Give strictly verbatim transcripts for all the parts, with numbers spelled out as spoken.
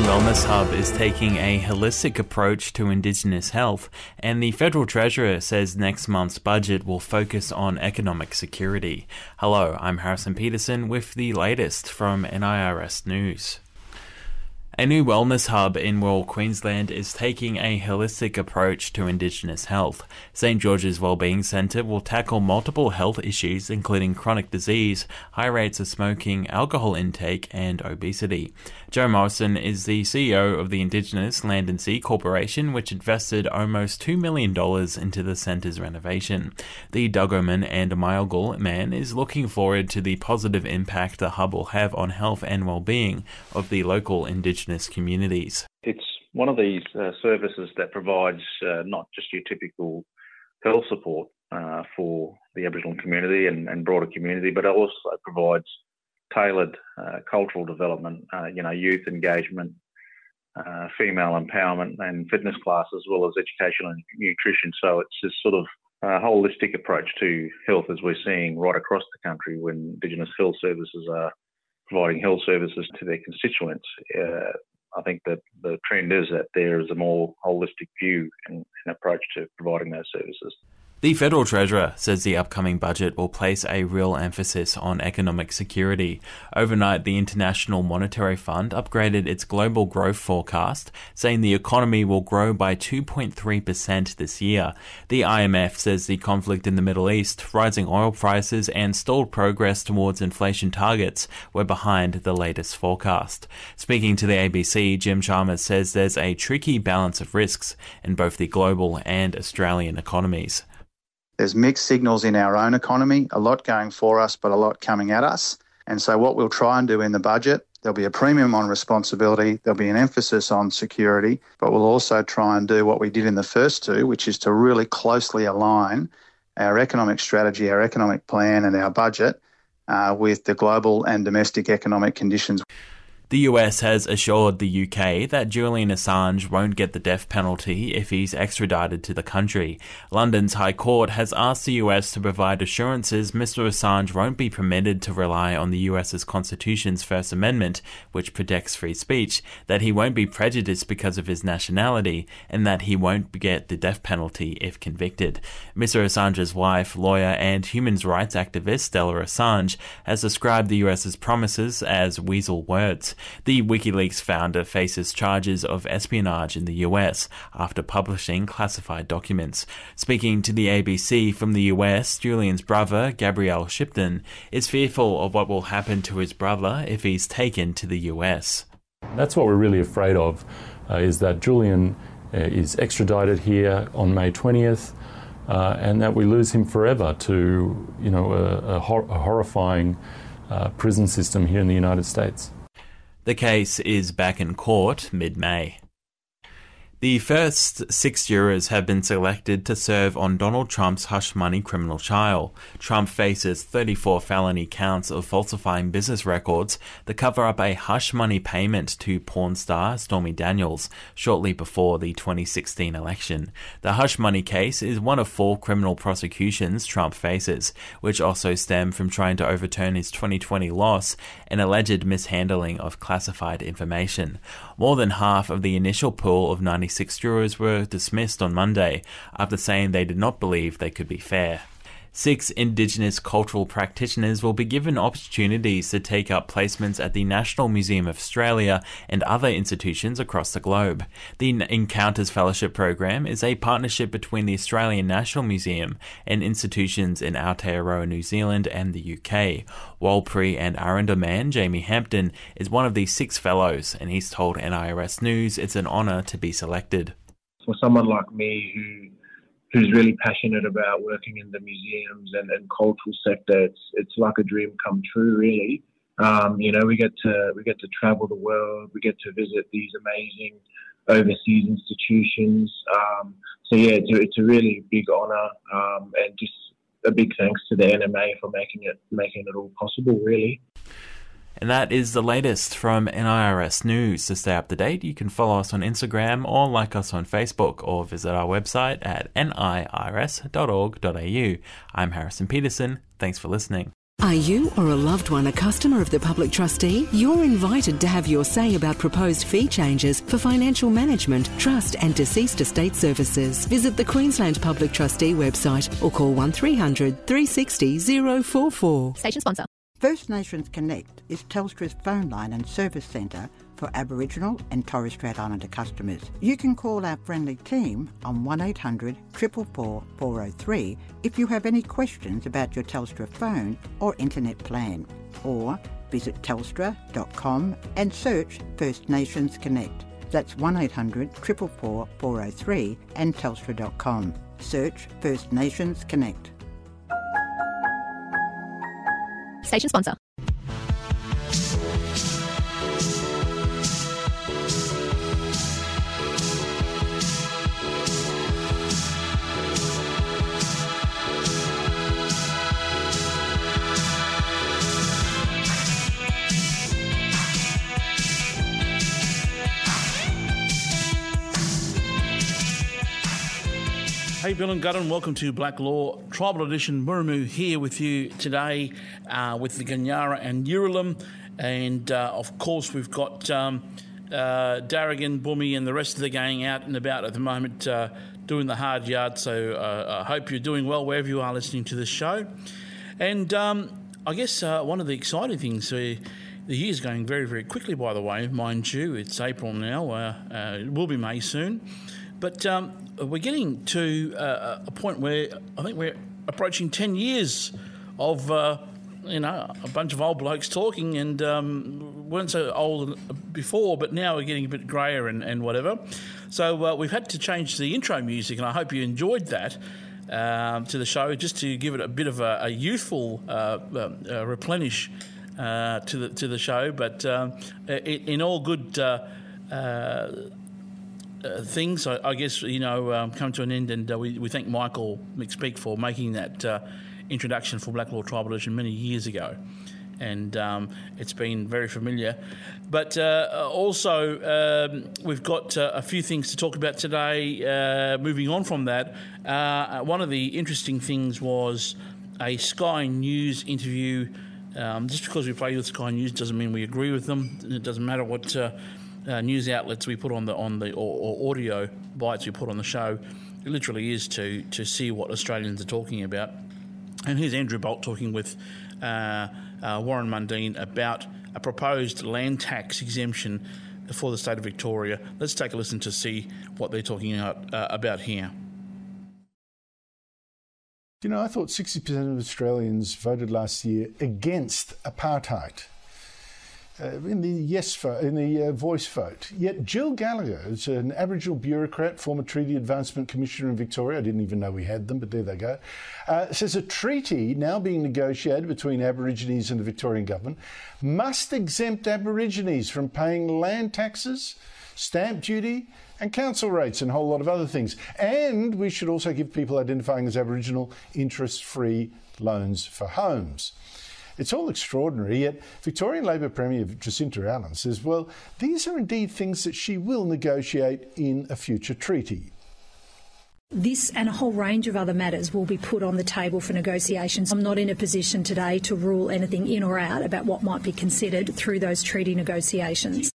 Wellness Hub is taking a holistic approach to Indigenous health, and the Federal Treasurer says next month's budget will focus on economic security. Hello, I'm Harrison Peterson with the latest from N I R S News. A new wellness hub in rural Queensland is taking a holistic approach to Indigenous health. St George's Wellbeing Centre will tackle multiple health issues including chronic disease, high rates of smoking, alcohol intake and obesity. Joe Morrison is the C E O of the Indigenous Land and Sea Corporation, which invested almost two million dollars into the centre's renovation. The Duggoman and Myalgal man is looking forward to the positive impact the hub will have on health and well-being of the local Indigenous communities. It's one of these uh, services that provides uh, not just your typical health support uh, for the Aboriginal community and, and broader community, but it also provides tailored uh, cultural development, uh, you know, youth engagement, uh, female empowerment and fitness classes, as well as education and nutrition. So it's this sort of uh, holistic approach to health as we're seeing right across the country when Indigenous health services are providing health services to their constituents. Uh, I think that the trend is that there is a more holistic view and, and approach to providing those services. The Federal Treasurer says the upcoming budget will place a real emphasis on economic security. Overnight, the International Monetary Fund upgraded its global growth forecast, saying the economy will grow by two point three percent this year. The I M F says the conflict in the Middle East, rising oil prices and stalled progress towards inflation targets were behind the latest forecast. Speaking to the A B C, Jim Chalmers says there's a tricky balance of risks in both the global and Australian economies. There's mixed signals in our own economy, a lot going for us, but a lot coming at us. And so what we'll try and do in the budget, there'll be a premium on responsibility, there'll be an emphasis on security, but we'll also try and do what we did in the first two, which is to really closely align our economic strategy, our economic plan and our budget uh, with the global and domestic economic conditions. The U S has assured the U K that Julian Assange won't get the death penalty if he's extradited to the country. London's High Court has asked the U S to provide assurances Mister Assange won't be permitted to rely on the US's Constitution's First Amendment, which protects free speech, that he won't be prejudiced because of his nationality, and that he won't get the death penalty if convicted. Mister Assange's wife, lawyer and human rights activist Stella Assange has described the US's promises as weasel words. The WikiLeaks founder faces charges of espionage in the U S after publishing classified documents. Speaking to the A B C from the U S, Julian's brother, Gabrielle Shipton, is fearful of what will happen to his brother if he's taken to the U S. That's what we're really afraid of, uh, is that Julian uh, is extradited here on May twentieth, uh, and that we lose him forever to, you know, a, a, hor- a horrifying uh, prison system here in the United States. The case is back in court mid-May. The first six jurors have been selected to serve on Donald Trump's hush money criminal trial. Trump faces thirty-four felony counts of falsifying business records that cover up a hush money payment to porn star Stormy Daniels shortly before the twenty sixteen election. The hush money case is one of four criminal prosecutions Trump faces, which also stem from trying to overturn his twenty twenty loss and alleged mishandling of classified information. More than half of the initial pool of ninety-six jurors were dismissed on Monday after saying they did not believe they could be fair. Six Indigenous cultural practitioners will be given opportunities to take up placements at the National Museum of Australia and other institutions across the globe. The Encounters Fellowship Program is a partnership between the Australian National Museum and institutions in Aotearoa, New Zealand and the U K. Walpri and Arundel man Jamie Hampton is one of the six fellows, and he's told N I R S News it's an honour to be selected. For someone like me who who's really passionate about working in the museums and, and cultural sector, it's it's like a dream come true, really. Um, you know, we get to we get to travel the world, we get to visit these amazing overseas institutions. Um, so yeah, it's a, it's a really big honour, um, and just a big thanks to the N M A for making it making it all possible, really. And that is the latest from N I R S News. To stay up to date, you can follow us on Instagram or like us on Facebook or visit our website at N I R S dot org dot A U. I'm Harrison Peterson. Thanks for listening. Are you or a loved one a customer of the Public Trustee? You're invited to have your say about proposed fee changes for financial management, trust and deceased estate services. Visit the Queensland Public Trustee website or call one three hundred, three six zero, zero four four. Station sponsor. First Nations Connect is Telstra's phone line and service centre for Aboriginal and Torres Strait Islander customers. You can call our friendly team on one eight hundred, four four four, four oh three if you have any questions about your Telstra phone or internet plan. Or visit telstra dot com and search First Nations Connect. That's one eight hundred, four four four, four oh three and telstra dot com. Search First Nations Connect. Station sponsor. Hey, Bill and Gutton, welcome to Black Law Tribal Edition. Muramu here with you today uh, with the Ganyara and Yuralim. And, uh, of course, we've got um, uh, Darrigan, Bumi and the rest of the gang out and about at the moment uh, doing the hard yard. So uh, I hope you're doing well wherever you are listening to this show. And um, I guess uh, one of the exciting things, uh, the year's going very, very quickly, by the way, mind you. It's April now. Uh, uh, it will be May soon. But um, we're getting to uh, a point where I think we're approaching ten years of, uh, you know, a bunch of old blokes talking, and um, weren't so old before, but now we're getting a bit greyer and, and whatever. So uh, we've had to change the intro music, and I hope you enjoyed that um, to the show, just to give it a bit of a, a youthful uh, uh, replenish uh, to the to the show. But um, in, in all good. Uh, uh, Uh, things, I, I guess, you know, um, come to an end, and uh, we, we thank Michael McSpeak for making that uh, introduction for Black Law Tribal Edition many years ago, and um, it's been very familiar. But uh, also, um, we've got uh, a few things to talk about today. Uh, moving on from that, uh, one of the interesting things was a Sky News interview. Um, just because we play with Sky News doesn't mean we agree with them. It doesn't matter what Uh, Uh, news outlets we put on the on the or, or audio bites we put on the show. It literally is to to see what Australians are talking about. And here's Andrew Bolt talking with uh, uh, Warren Mundine about a proposed land tax exemption for the state of Victoria. Let's take a listen to see what they're talking about, uh, about here. You know, I thought sixty percent of Australians voted last year against apartheid. Uh, in the yes vote, in the uh, voice vote. Yet Jill Gallagher is an Aboriginal bureaucrat, former Treaty Advancement Commissioner in Victoria. I didn't even know we had them, but there they go. Uh, says a treaty now being negotiated between Aborigines and the Victorian government must exempt Aborigines from paying land taxes, stamp duty and council rates and a whole lot of other things. And we should also give people identifying as Aboriginal interest-free loans for homes. It's all extraordinary, yet Victorian Labor Premier Jacinta Allen says, well, these are indeed things that she will negotiate in a future treaty. This and a whole range of other matters will be put on the table for negotiations. I'm not in a position today to rule anything in or out about what might be considered through those treaty negotiations.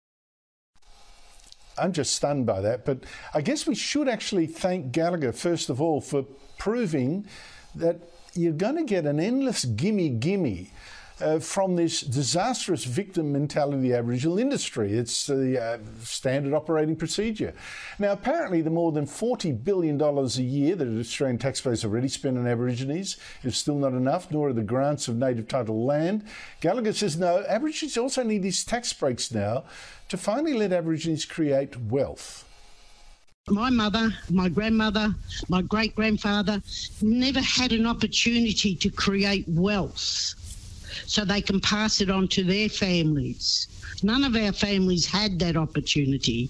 I'm just stunned by that, but I guess we should actually thank Gallagher, first of all, for proving that you're going to get an endless gimme gimme uh, from this disastrous victim mentality of the Aboriginal industry. It's the uh, standard operating procedure. Now, apparently the more than forty billion dollars a year that Australian taxpayers already spend on Aborigines is still not enough, nor are the grants of native title land. Gallagher says, no, Aborigines also need these tax breaks now to finally let Aborigines create wealth. My mother, my grandmother, my great-grandfather never had an opportunity to create wealth so they can pass it on to their families. None of our families had that opportunity.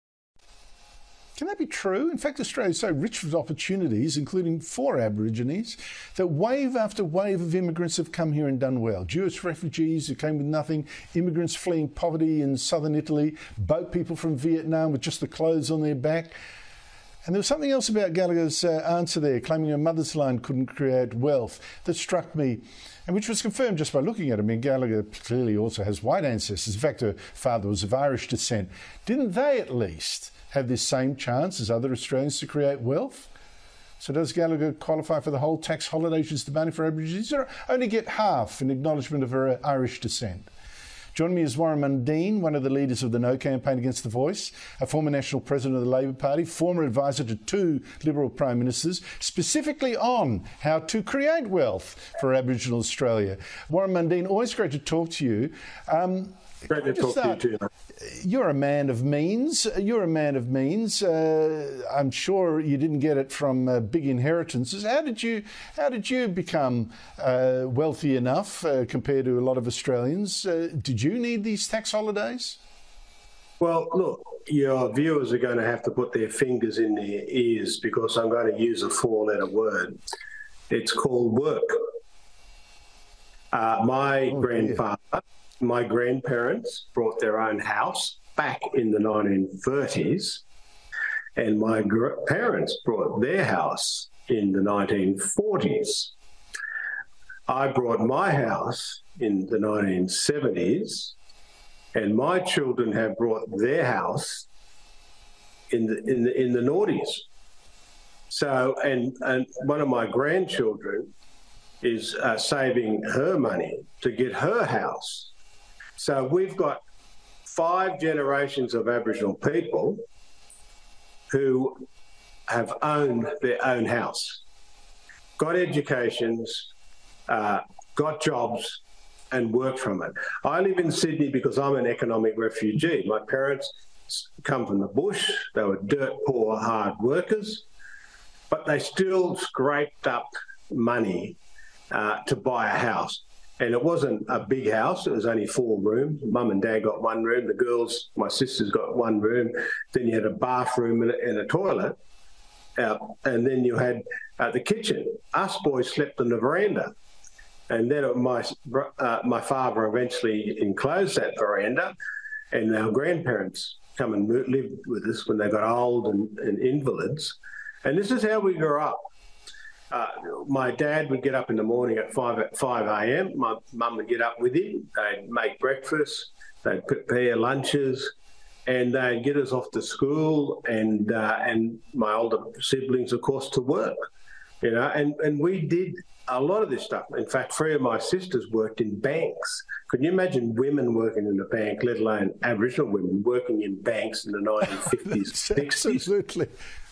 Can that be true? In fact, Australia is so rich with opportunities, including for Aborigines, that wave after wave of immigrants have come here and done well. Jewish refugees who came with nothing, immigrants fleeing poverty in southern Italy, boat people from Vietnam with just the clothes on their back. And there was something else about Gallagher's uh, answer there, claiming her mother's land couldn't create wealth, that struck me. and which was confirmed just by looking at him. I mean, Gallagher clearly also has white ancestors. In fact, her father was of Irish descent. Didn't they at least have this same chance as other Australians to create wealth? So does Gallagher qualify for the whole tax holiday she's demanding for Aborigines, or only get half in acknowledgement of her Irish descent? Joining me is Warren Mundine, one of the leaders of the No campaign against The Voice, a former national president of the Labor Party, former advisor to two Liberal Prime Ministers, specifically on how to create wealth for Aboriginal Australia. Warren Mundine, always great to talk to you. Um, Great to talk start? to you too. You're a man of means. You're a man of means. Uh, I'm sure you didn't get it from uh, big inheritances. How did you? How did you become uh, wealthy enough uh, compared to a lot of Australians? Uh, did you need these tax holidays? Well, look, your viewers are going to have to put their fingers in their ears because I'm going to use a four-letter word. It's called work. Uh, my oh, grandfather. Dear. My grandparents brought their own house back in the nineteen thirties, and my gr- parents brought their house in the nineteen forties. I brought my house in the nineteen seventies, and my children have brought their house in the in the in the noughties. So, and and one of my grandchildren is uh, saving her money to get her house. So we've got five generations of Aboriginal people who have owned their own house, got educations, uh, got jobs, and worked from it. I live in Sydney because I'm an economic refugee. My parents come from the bush. They were dirt poor, hard workers, but they still scraped up money uh, to buy a house. And it wasn't a big house. It was only four rooms. Mum and Dad got one room. The girls, my sisters, got one room. Then you had a bathroom and a, and a toilet. Uh, and then you had uh, the kitchen. Us boys slept on the veranda. And then my, uh, my father eventually enclosed that veranda. And our grandparents come and lived with us when they got old and, and invalids. And this is how we grew up. Uh, my dad would get up in the morning at five at five a.m. My mum would get up with him. They'd make breakfast. They'd prepare lunches, and they'd get us off to school. And uh, and my older siblings, of course, to work. You know, and and we did a lot of this stuff. In fact, three of my sisters worked in banks. Can you imagine women working in a bank, let alone Aboriginal women working in banks in the nineteen fifties, sixties? Absolutely.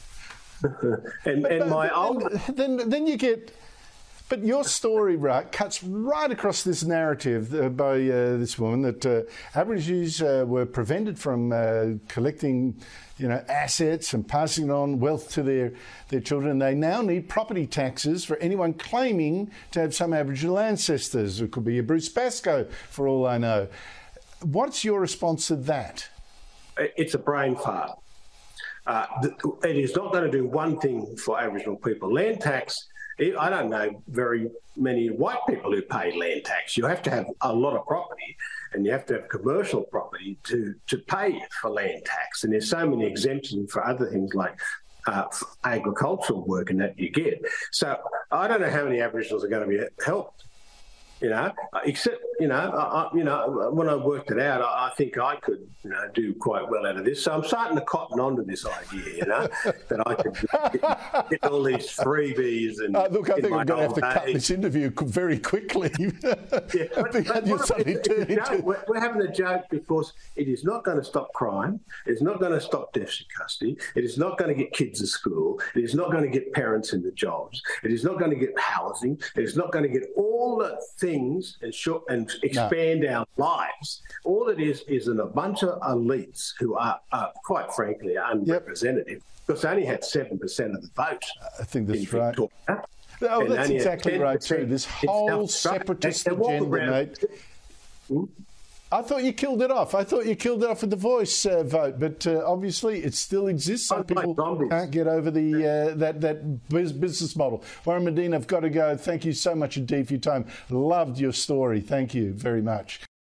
and but, and my but, old then then you get, but your story, right, cuts right across this narrative uh, by uh, this woman that uh, Aborigines uh, were prevented from uh, collecting, you know, assets and passing on wealth to their their children. They now need property taxes for anyone claiming to have some Aboriginal ancestors. It could be a Bruce Pascoe, for all I know. What's your response to that? It's a brain fart. Uh, it is not going to do one thing for Aboriginal people. Land tax, I don't know very many white people who pay land tax. You have to have a lot of property and you have to have commercial property to, to pay for land tax. And there's so many exemptions for other things like uh, agricultural work and that you get. So I don't know how many Aboriginals are going to be helped. You know, except, you know, I, you know, when I worked it out, I, I think I could, you know, do quite well out of this. So I'm starting to cotton on to this idea, you know, that I could get, get all these freebies. And uh, look, I think I'm going to have to cut this interview very quickly. yeah, but, but what, it's, it's joke, we're, we're having a joke because it is not going to stop crime. It's not going to stop deaths in custody. It is not going to get kids to school. It is not going to get parents into jobs. It is not going to get housing. It is not going to get all the things and show, and expand no. our lives. All it is is in a bunch of elites who are, are quite frankly, unrepresentative yep. because they only had seven percent of the vote. I think that's right. Victoria. Oh, that's exactly right too. This whole separatist agenda, mate. Hmm? I thought you killed it off. I thought you killed it off with the Voice uh, vote, but uh, obviously it still exists. Some people can't get over the uh, that that business model. Warren Mundine, I've got to go. Thank you so much indeed for your time. Loved your story. Thank you very much.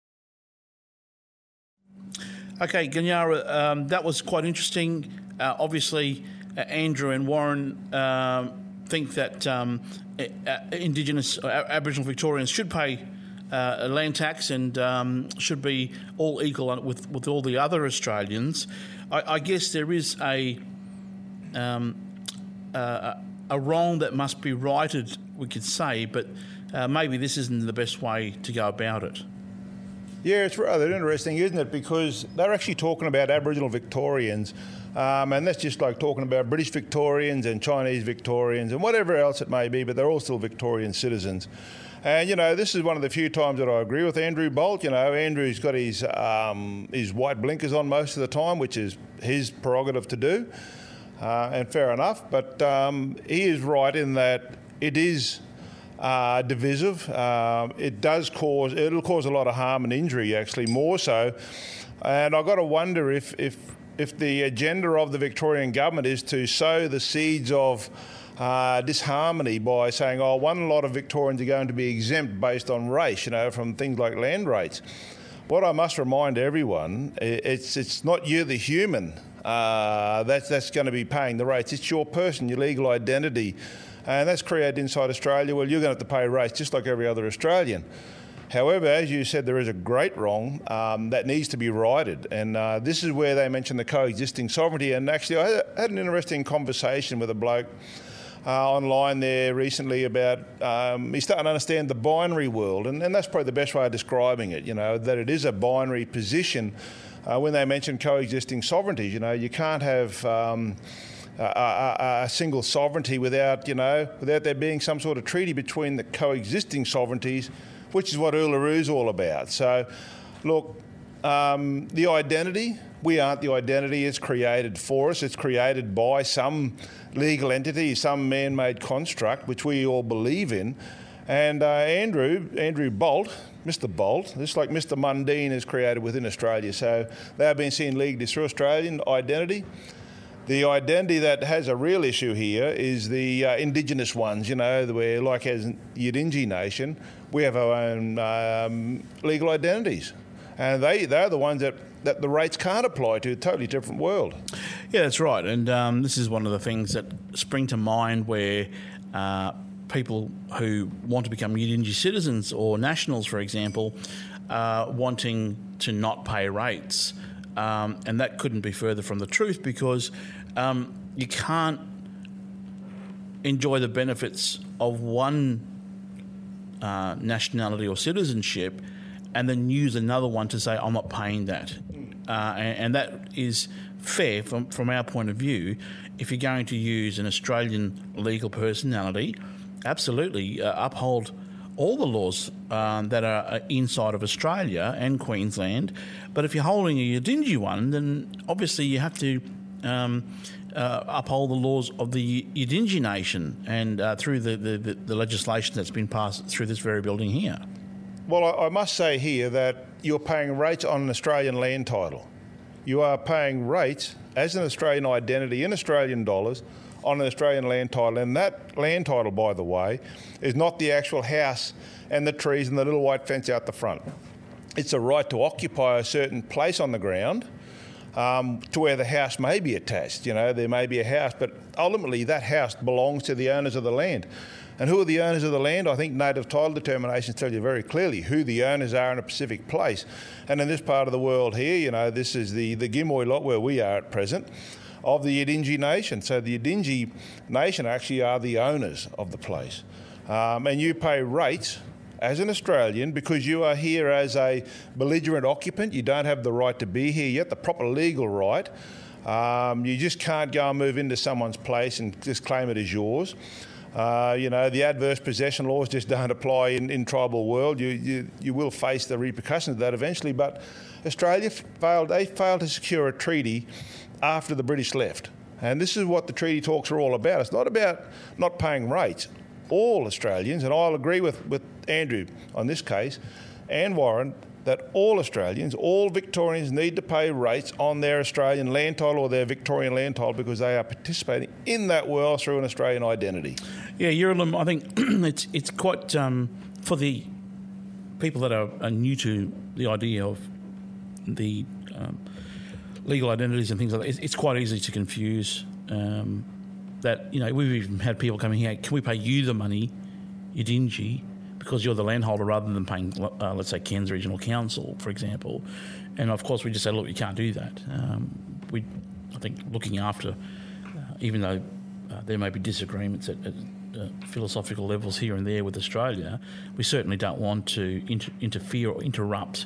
Okay, Ganyara, um, that was quite interesting. Uh, obviously, uh, Andrew and Warren um, think that um, Indigenous uh, Aboriginal Victorians should pay uh, land tax and um, should be all equal with, with all the other Australians. I, I guess there is a um, uh, a wrong that must be righted, we could say, but uh, maybe this isn't the best way to go about it. Yeah, it's rather interesting, isn't it? Because they're actually talking about Aboriginal Victorians, um, and that's just like talking about British Victorians and Chinese Victorians and whatever else it may be, but they're all still Victorian citizens. And, you know, this is one of the few times that I agree with Andrew Bolt. You know, Andrew's got his, um, his white blinkers on most of the time, which is his prerogative to do, uh, and fair enough. But um, he is right in that it is Uh, divisive. Uh, it does cause, it'll cause a lot of harm and injury, actually, more so. And I've got to wonder if, if, if the agenda of the Victorian government is to sow the seeds of uh, disharmony by saying, oh, one lot of Victorians are going to be exempt based on race, you know, from things like land rates. What I must remind everyone, it's, it's not you, the human, uh, that's, that's going to be paying the rates. It's your person, your legal identity. And that's created inside Australia. Well, you're going to have to pay rates just like every other Australian. However, as you said, there is a great wrong um, that needs to be righted. And uh, this is where they mention the coexisting sovereignty. And actually, I had an interesting conversation with a bloke uh, online there recently about um, he's starting to understand the binary world. And, and that's probably the best way of describing it, you know, that it is a binary position. Uh, when they mention coexisting sovereignties, you know, you can't have Um, A, a, a single sovereignty without, you know, without there being some sort of treaty between the coexisting sovereignties, which is what Ullaruo's all about. So, look, um, the identity, we aren't the identity. It's created for us. It's created by some legal entity, some man-made construct, which we all believe in. And uh, Andrew, Andrew Bolt, Mister Bolt, just like Mister Mundine is created within Australia. So they have been seen legally through Australian identity. The identity that has a real issue here is the uh, Indigenous ones, you know, where, like as Yidinji Nation, we have our own um, legal identities. And they, they're the ones that, that the rates can't apply to, a totally different world. Yeah, that's right. And um, this is one of the things that spring to mind where uh, people who want to become Yidinji citizens or nationals, for example, uh, wanting to not pay rates. Um, and that couldn't be further from the truth, because um, you can't enjoy the benefits of one uh, nationality or citizenship and then use another one to say, I'm not paying that. Uh, and, and that is fair from, from our point of view. If you're going to use an Australian legal personality, absolutely uh, uphold all the laws um, that are inside of Australia and Queensland. But if you're holding a Yidinji one, then obviously you have to um, uh, uphold the laws of the Yidinji Nation and uh, through the, the, the legislation that's been passed through this very building here. Well, I, I must say here that you're paying rates on an Australian land title. You are paying rates as an Australian identity in Australian dollars on an Australian land title. And that land title, by the way, is not the actual house and the trees and the little white fence out the front. It's a right to occupy a certain place on the ground um, to where the house may be attached. You know, there may be a house, but ultimately that house belongs to the owners of the land. And who are the owners of the land? I think native title determinations tell you very clearly who the owners are in a specific place. And in this part of the world here, you know, this is the, the Gimoy lot where we are at present, of the Yidinji Nation. So the Yidinji Nation actually are the owners of the place. Um, and you pay rates as an Australian because you are here as a belligerent occupant. You don't have the right to be here yet, the proper legal right. Um, you just can't go and move into someone's place and just claim it as yours. Uh, you know, the adverse possession laws just don't apply in, in tribal world. You, you you will face the repercussions of that eventually. But Australia failed, they failed to secure a treaty after the British left. And this is what the treaty talks are all about. It's not about not paying rates. All Australians, and I'll agree with, with Andrew on this case, and Warren, that all Australians, all Victorians need to pay rates on their Australian land title or their Victorian land title because they are participating in that world through an Australian identity. Yeah, Yurulum, I think it's it's quite, um, for the people that are, are new to the idea of the um, legal identities and things like that, it's, it's quite easy to confuse um, that, you know, we've even had people coming here, can we pay you the money, Yidinji, because you're the landholder rather than paying, uh, let's say, Cairns Regional Council, for example. And, of course, we just say, look, you can't do that. Um, we, I think, looking after, uh, even though uh, there may be disagreements at, at uh, philosophical levels here and there with Australia, we certainly don't want to inter- interfere or interrupt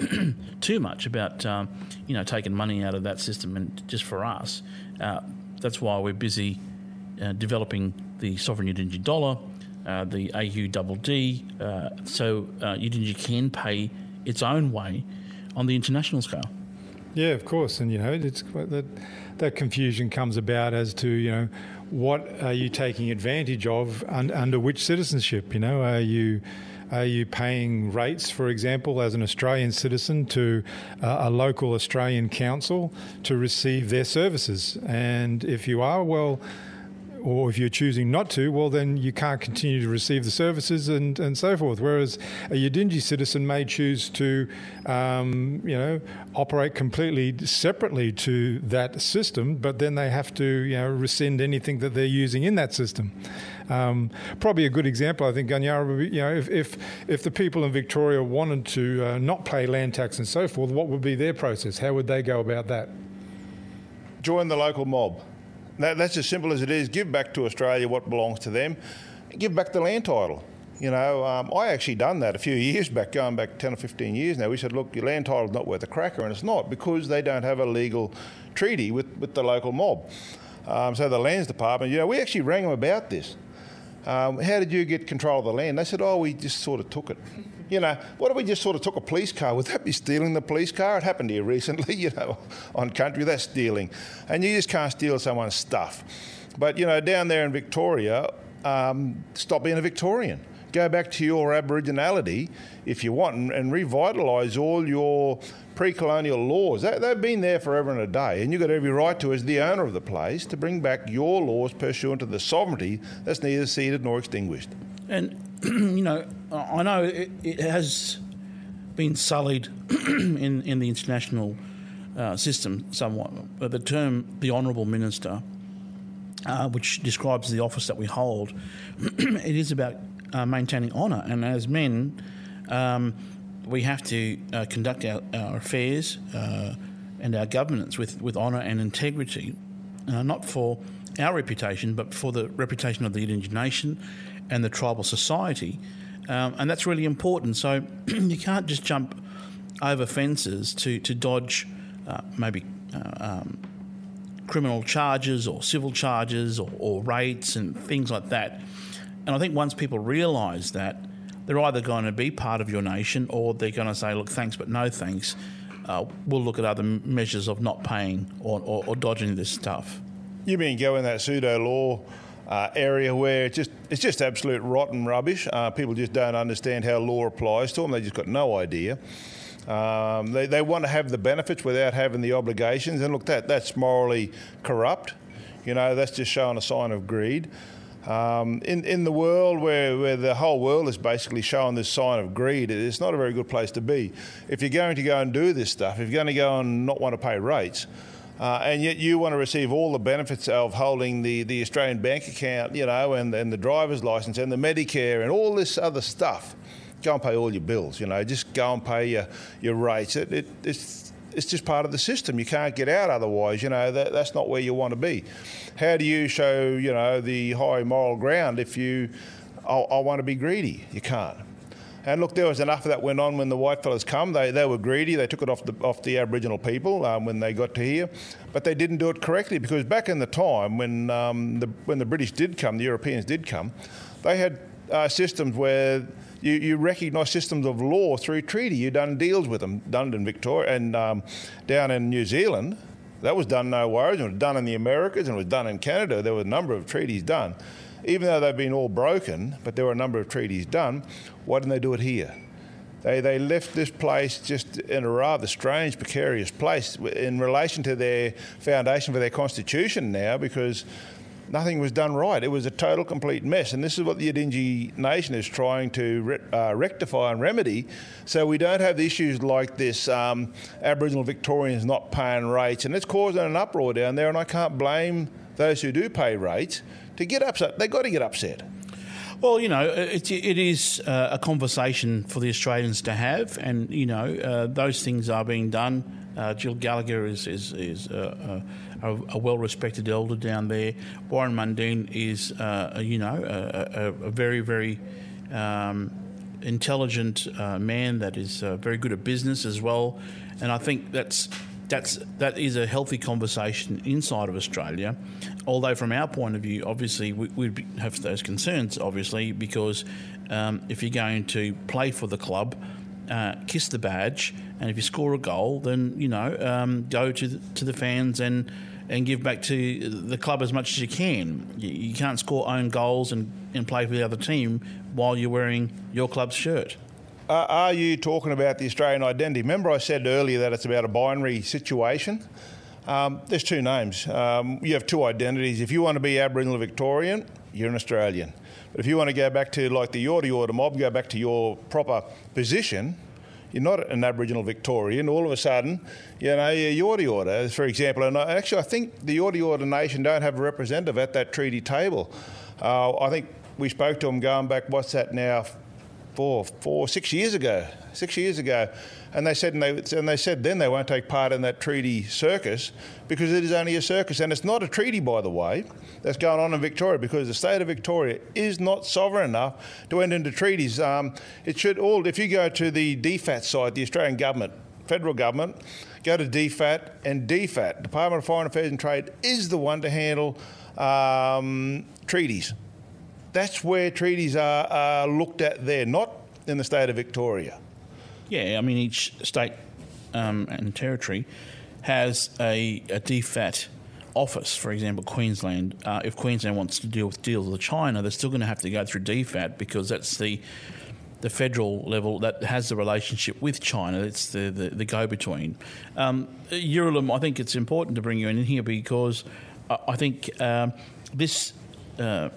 too much about, um, you know, taking money out of that system and just for us. Uh, that's why we're busy uh, developing the sovereign Yidinji dollar, uh, the A U D D, uh, so uh, Yidinji can pay its own way on the international scale. Yeah, of course, and you know, it's that that confusion comes about as to, you know, what are you taking advantage of un, under which citizenship? You know, are you are you paying rates, for example, as an Australian citizen to uh, a local Australian council to receive their services? And if you are, well, or if you're choosing not to, well, then you can't continue to receive the services and, and so forth. Whereas a Yidinji citizen may choose to, um, you know, operate completely separately to that system, but then they have to, you know, rescind anything that they're using in that system. Um, probably a good example, I think, Ganyara, would be, you know, if, if if the people in Victoria wanted to uh, not pay land tax and so forth, what would be their process? How would they go about that? Join the local mob. That, that's as simple as it is. Give back to Australia what belongs to them. Give back the land title. You know, um, I actually done that a few years back, going back ten or fifteen years now. We said, look, your land title's not worth a cracker, and it's not, because they don't have a legal treaty with, with the local mob. Um, so the Lands Department, you know, we actually rang them about this. Um, how did you get control of the land? They said, oh, we just sort of took it. You know, what if we just sort of took a police car? Would that be stealing the police car? It happened here recently, you know, on country. That's stealing. And you just can't steal someone's stuff. But, you know, down there in Victoria, um, stop being a Victorian. Go back to your Aboriginality, if you want, and, and revitalise all your pre-colonial laws. They, they've been there forever and a day, and you've got every right to, as the owner of the place, to bring back your laws pursuant to the sovereignty that's neither ceded nor extinguished. And, you know, I know it, it has been sullied in, in the international uh, system somewhat. But the term the Honourable Minister, uh, which describes the office that we hold, it is about uh, maintaining honour. And as men, um, we have to uh, conduct our, our affairs uh, and our governance with, with honour and integrity, uh, not for our reputation, but for the reputation of the Yidinji nation and the tribal society. Um, and that's really important. So you can't just jump over fences to, to dodge uh, maybe uh, um, criminal charges or civil charges or, or rates and things like that. And I think once people realise that, they're either going to be part of your nation or they're going to say, look, thanks but no thanks. Uh, we'll look at other measures of not paying or, or, or dodging this stuff. You mean go in that pseudo-law uh, area where it's just, it's just absolute rotten rubbish. Uh, people just don't understand how law applies to them. They just got no idea. Um, they, they want to have the benefits without having the obligations. And look, that that's morally corrupt. You know, that's just showing a sign of greed. Um, in, in the world where, where the whole world is basically showing this sign of greed, it's not a very good place to be. If you're going to go and do this stuff, if you're going to go and not want to pay rates, uh, and yet you want to receive all the benefits of holding the, the Australian bank account, you know, and, and the driver's licence and the Medicare and all this other stuff, go and pay all your bills, you know, just go and pay your, your rates. It, it, it's, it's just part of the system. You can't get out otherwise, you know, that, that's not where you want to be. How do you show, you know, the high moral ground if you, I, I want to be greedy? You can't. And look, there was enough of that went on when the white fellas come. They they were greedy. They took it off the off the Aboriginal people um, when they got to here, but they didn't do it correctly, because back in the time when um, the when the British did come, the Europeans did come, they had uh, systems where you, you recognise systems of law through treaty. You done deals with them, done in Victoria and um, down in New Zealand. That was done no worries. It was done in the Americas and it was done in Canada. There were a number of treaties done. Even though they've been all broken, but there were a number of treaties done, why didn't they do it here? They they left this place just in a rather strange, precarious place in relation to their foundation for their constitution now, because nothing was done right. It was a total, complete mess. And this is what the Yidinji nation is trying to re- uh, rectify and remedy, so we don't have issues like this, um, Aboriginal Victorians not paying rates. And it's causing an uproar down there, and I can't blame those who do pay rates, to get upset. They've got to get upset. Well, you know, it, it is uh, a conversation for the Australians to have, and, you know, uh, those things are being done. Uh, Jill Gallagher is, is, is uh, a, a well-respected elder down there. Warren Mundine is, uh, you know, a, a, a very, very um, intelligent uh, man that is uh, very good at business as well. And I think that's that's that is a healthy conversation inside of Australia. Although from our point of view, obviously, we, we'd have those concerns, obviously, because um, if you're going to play for the club, uh, kiss the badge, and if you score a goal, then, you know, um, go to the, to the fans and and give back to the club as much as you can. You, you can't score own goals and, and play for the other team while you're wearing your club's shirt. Uh, are you talking about the Australian identity? Remember I said earlier that it's about a binary situation? Um, there's two names. Um, you have two identities. If you want to be Aboriginal Victorian, you're an Australian. But if you want to go back to like the Yorta Yorta mob, go back to your proper position, you're not an Aboriginal Victorian. All of a sudden, you know, you're Yorta Yorta, for example. And actually, I think the Yorta Yorta Nation don't have a representative at that treaty table. Uh, I think we spoke to them going back, what's that now, four, four, six years ago, six years ago. And they said, and they, and they said then they won't take part in that treaty circus because it is only a circus. And it's not a treaty, by the way, that's going on in Victoria, because the state of Victoria is not sovereign enough to enter into treaties. Um, it should all, if you go to the D FAT site, the Australian government, federal government, go to D FAT, and D FAT, Department of Foreign Affairs and Trade, is the one to handle um, treaties. That's where treaties are, are looked at there, not in the state of Victoria. Yeah, I mean, each state um, and territory has a, a D FAT office. For example, Queensland, uh, if Queensland wants to deal with deals with China, they're still going to have to go through D FAT because that's the the federal level that has the relationship with China. It's the, the, the go-between. Um, Yurulum, I think it's important to bring you in here because I, I think um, this uh,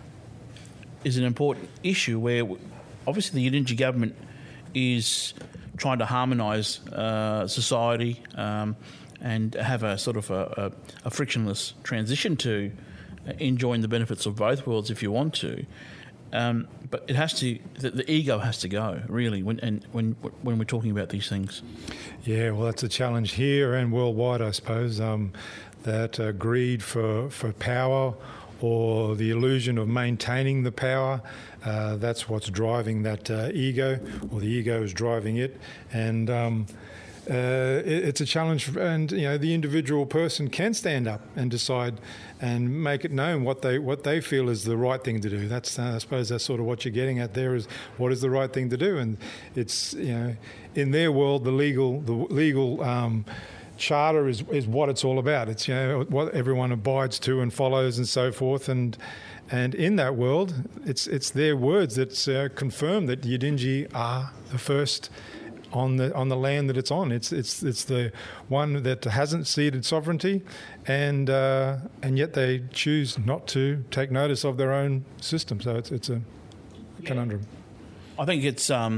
is an important issue where obviously the Yidinji government is trying to harmonise uh, society um, and have a sort of a, a, a frictionless transition to enjoying the benefits of both worlds if you want to. Um, but it has to, the, the ego has to go, really, when, and when when we're talking about these things. Yeah, well, that's a challenge here and worldwide, I suppose, um, that uh, greed for, for power or the illusion of maintaining the power, uh, that's what's driving that uh, ego, or the ego is driving it. And um, uh, it, it's a challenge, and you know, the individual person can stand up and decide and make it known what they what they feel is the right thing to do. That's uh, I suppose that's sort of what you're getting at there, is what is the right thing to do. And it's, you know, in their world, the legal the legal um, charter is is what it's all about. It's, you know, what everyone abides to and follows and so forth. And and in that world, it's it's their words that uh, confirm that Yidinji are the first on the on the land that it's on. It's it's it's the one that hasn't ceded sovereignty, and uh, and yet they choose not to take notice of their own system. So it's it's a conundrum. Yeah. I think it's um,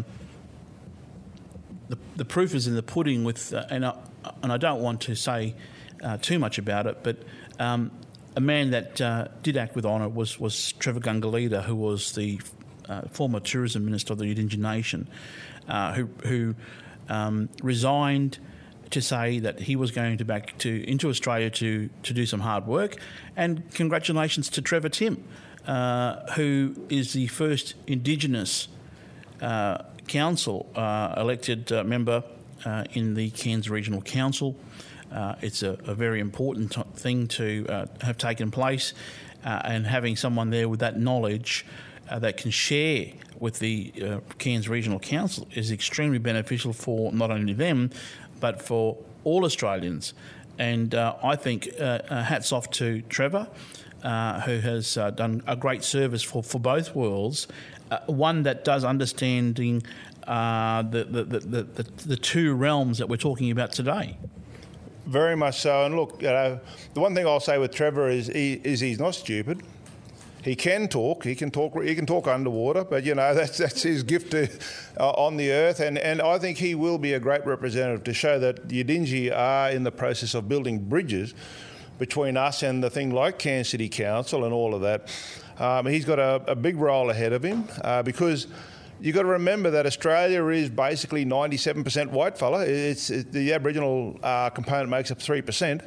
the the proof is in the pudding. With uh, and I, and I don't want to say uh, too much about it, but um, a man that uh, did act with honour was was Trevor Gungalida, who was the uh, former tourism minister of the Yidinji Nation. Uh, who, who um, resigned to say that he was going to back to into Australia to, to do some hard work. And congratulations to Trevor Tim, uh, who is the first Indigenous uh, council uh, elected uh, member uh, in the Cairns Regional Council. Uh, it's a, a very important t- thing to uh, have taken place, uh, and having someone there with that knowledge Uh, that can share with the uh, Cairns Regional Council is extremely beneficial for not only them, but for all Australians. And uh, I think uh, uh, hats off to Trevor, uh, who has uh, done a great service for, for both worlds, uh, one that does understanding uh, the, the, the, the, the two realms that we're talking about today. Very much so. And look, you know, the one thing I'll say with Trevor is he, is he's not stupid. He can talk. He can talk. He can talk underwater. But you know, that's that's his gift to, uh, on the earth. And and I think he will be a great representative to show that the Yidinji are in the process of building bridges between us and the thing like Cairns City Council and all of that. Um, he's got a, a big role ahead of him uh, because you've got to remember that Australia is basically ninety-seven percent white fella. It's, it's the Aboriginal uh, component makes up three percent.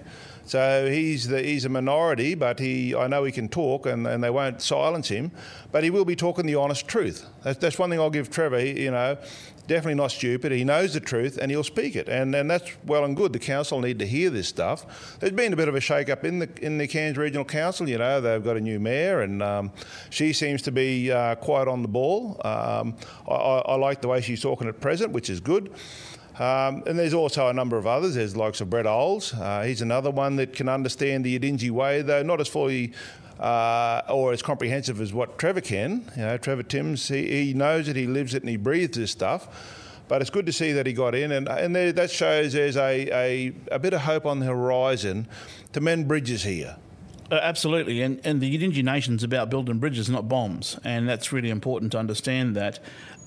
So he's the, he's a minority, but he I know he can talk, and, and they won't silence him. But he will be talking the honest truth. That's, that's one thing I'll give Trevor. He, you know, definitely not stupid. He knows the truth, and he'll speak it. And and that's well and good. The council need to hear this stuff. There's been a bit of a shake-up in the in the Cairns Regional Council. You know, they've got a new mayor, and um, she seems to be uh, quite on the ball. Um, I, I, I like the way she's talking at present, which is good. Um, and there's also a number of others. There's the likes of Brett Oles. Uh, he's another one that can understand the Yidinji way, though not as fully uh, or as comprehensive as what Trevor can. You know, Trevor Timms, he, he knows it, he lives it, and he breathes this stuff. But it's good to see that he got in, and, and there, that shows there's a, a, a bit of hope on the horizon to mend bridges here. Uh, absolutely, and, and the Yidinji Nation's about building bridges, not bombs, and that's really important to understand that.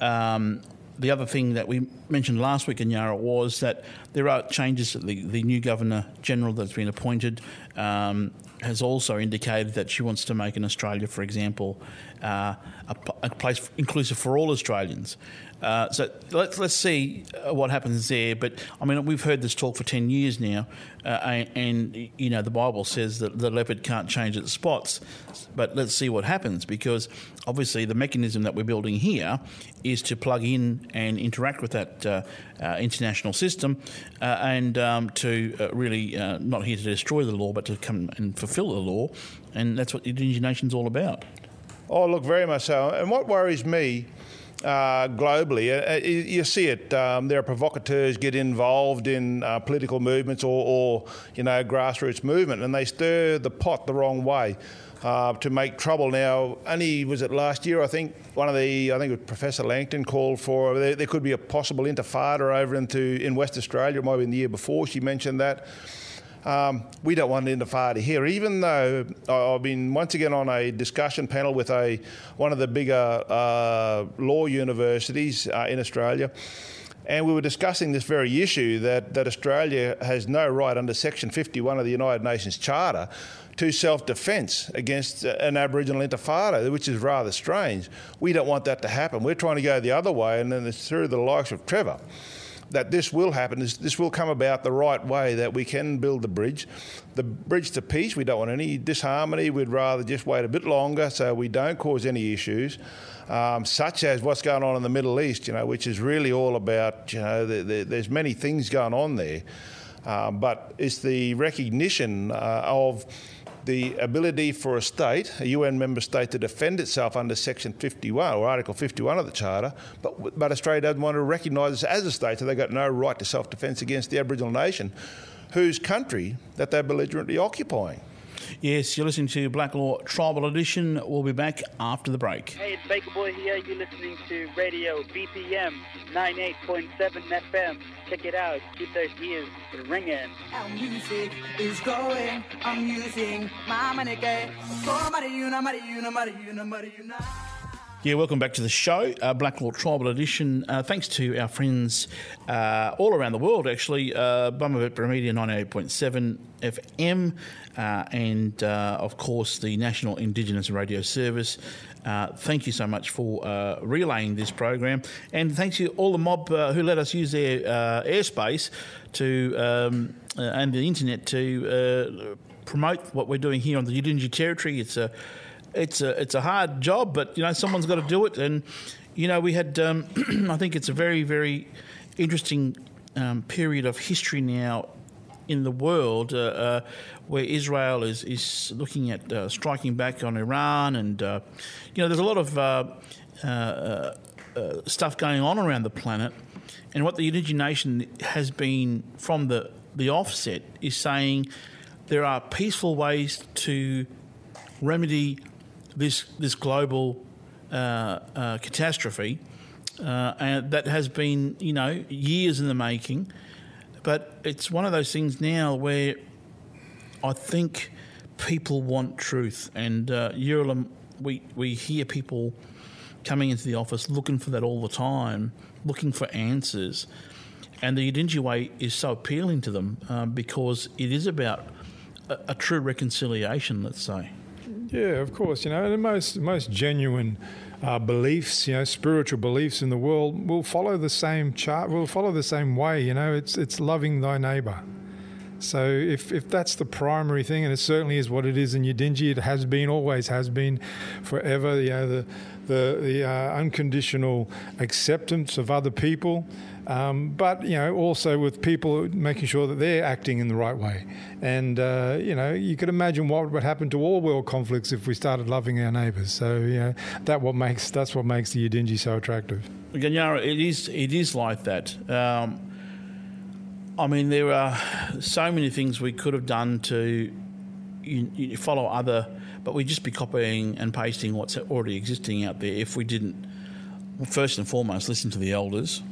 Um, The other thing that we mentioned last week in Yarra was that there are changes. The, the new Governor-General that's been appointed um, has also indicated that she wants to make in Australia, for example, uh, a, a place inclusive for all Australians. Uh, so let's let's see what happens there. But I mean, we've heard this talk for ten years now, uh, and, and you know the Bible says that the leopard can't change its spots. But let's see what happens, because obviously the mechanism that we're building here is to plug in and interact with that uh, uh, international system, uh, and um, to uh, really uh, not here to destroy the law, but to come and fulfil the law, and that's what the Yidinji Nation's all about. Oh, look, very much so. And what worries me. Uh, globally, uh, you, you see it. Um, there are provocateurs get involved in uh, political movements or, or, you know, grassroots movement, and they stir the pot the wrong way uh, to make trouble. Now, only was it last year? I think one of the, I think it was Professor Langton called for there, there could be a possible intifada over into in West Australia. It might have been the year before. She mentioned that. Um, we don't want an intifada here, even though I've been once again on a discussion panel with a one of the bigger uh, law universities uh, in Australia, and we were discussing this very issue that, that Australia has no right under Section fifty-one of the United Nations Charter to self-defence against an Aboriginal intifada, which is rather strange. We don't want that to happen. We're trying to go the other way, and then it's through the likes of Trevor that this will happen, this, this will come about the right way, that we can build the bridge. The bridge to peace, we don't want any disharmony. We'd rather just wait a bit longer so we don't cause any issues, um, such as what's going on in the Middle East, you know, which is really all about, you know, the, the, there's many things going on there. Um, but it's the recognition uh, of the ability for a state, a U N member state, to defend itself under Section fifty-one or Article fifty-one of the Charter, but, but Australia doesn't want to recognise us as a state, so they've got no right to self-defence against the Aboriginal nation, whose country that they're belligerently occupying. Yes, you're listening to Black Law Tribal Edition. We'll be back after the break. Hey, it's Baker Boy here. You're listening to Radio B P M ninety-eight point seven F M. Check it out. Keep those ears ringing. Our music is growing. I'm using my money. Yeah, welcome back to the show, uh, Black Law Tribal Edition. Uh, thanks to our friends uh, all around the world, actually. Uh, Bumabet Media ninety-eight point seven F M, uh, and uh, of course the National Indigenous Radio Service. Uh, thank you so much for uh, relaying this program, and thanks to all the mob uh, who let us use their uh, airspace to um, uh, and the internet to uh, promote what we're doing here on the Yidinji territory. It's a It's a it's a hard job, but you know someone's got to do it. And you know we had um, I think it's a very very interesting um, period of history now in the world uh, uh, where Israel is is looking at uh, striking back on Iran, and uh, you know there's a lot of uh, uh, uh, stuff going on around the planet. And what the Yidinji Nation has been from the the offset is saying there are peaceful ways to remedy this this global uh, uh, catastrophe, uh, and that has been, you know, years in the making. But it's one of those things now where I think people want truth, and uh, Yuralim, we we hear people coming into the office looking for that all the time, looking for answers, and the Yidinji way is so appealing to them um, because it is about a, a true reconciliation, let's say. Yeah, of course. You know, the most most genuine uh, beliefs, you know, spiritual beliefs in the world will follow the same chart. Will follow the same way. You know, it's it's loving thy neighbour. So if, if that's the primary thing, and it certainly is what it is in Yidinji, it has been, always has been, forever. You know, the the, the uh, unconditional acceptance of other people, um, but you know, also with people making sure that they're acting in the right way. And uh, you know, you could imagine what would happen to all world conflicts if we started loving our neighbours. So you know, that what makes that's what makes the Yidinji so attractive. Ganyara, it is it is like that. Um, I mean, there are so many things we could have done to you, you follow other, but we'd just be copying and pasting what's already existing out there if we didn't, well, first and foremost, listen to the elders,